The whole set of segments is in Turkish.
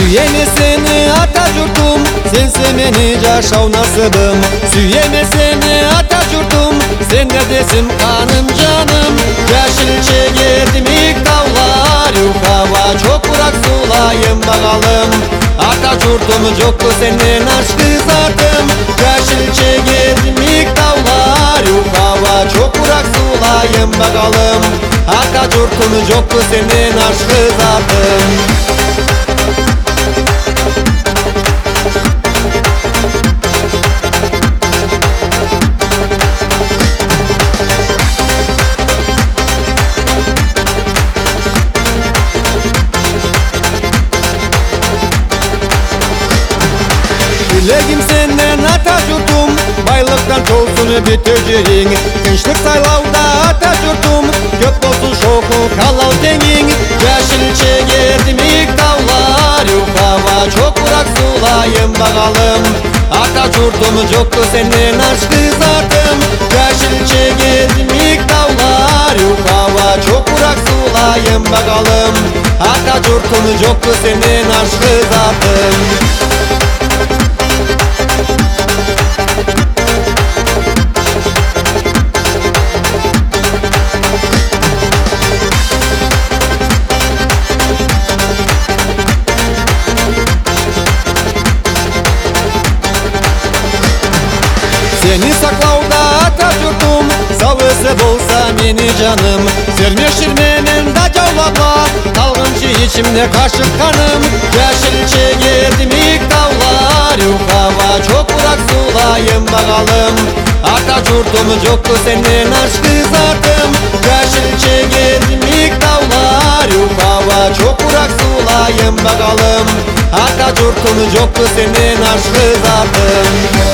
Süyeme seni Atatürk'üm, sense beni yaşav nasibim. Süyeme seni Atatürk'üm, sen neredesin kanım canım. Yeşilçe geldim ilk dağlar, yukarı çok kurak sulayım bakalım. Atatürk'üm yoktu senin aşkı zatım. Yeşilçe geldim ilk dağlar, yukarı çok kurak sulayım bakalım. Atatürk'üm yoktu senin aşkı zatım. Dileğim senden Atatürk'üm, baylıktan olsun biteceğin. Gençlik saylavda Atatürk'üm, gök olsun şoku kalal tengin. Yeşilçe geldim ilk dağlar, yukarı çok kurak sulayım bakalım. Atatürk'üm yoktu senin aşkı zatım. Yeşilçe geldim ilk dağlar, yukarı çok kurak sulayım bakalım. Atatürk'üm yoktu senin aşkı zatım. Seni saklavda Atatürk'üm, savısı bolsa meni canım. Sermeşir menen da cavlapa, kalgınçı içimde kaşık kanım. Yeşilçe geldim ilk dağlar, yukarı çok kurak sulayım bakalım. Atatürk'üm yoktu senin aşkı zatım. Yeşilçe geldim ilk dağlar, yukarı çok kurak sulayım bakalım. Atatürk'üm yoktu senin aşkı zatım.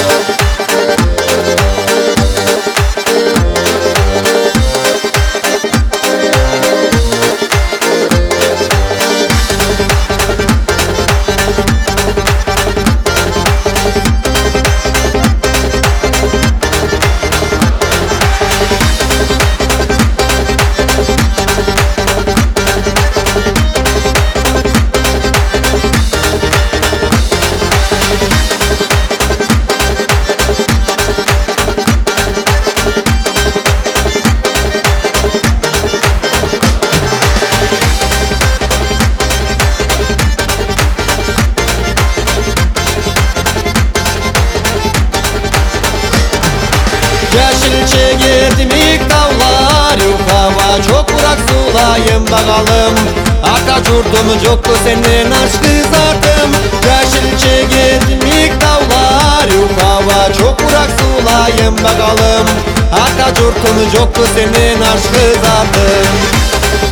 Yeşilçe geldim ilk dağlar, yukarı çok kurak sulayım bakalım. Atatürk'üm yoktu senin aşkı zatım. Yeşilçe geldim ilk dağlar, yukarı çok kurak sulayım bakalım. Atatürk'üm yoktu senin aşkı zatım.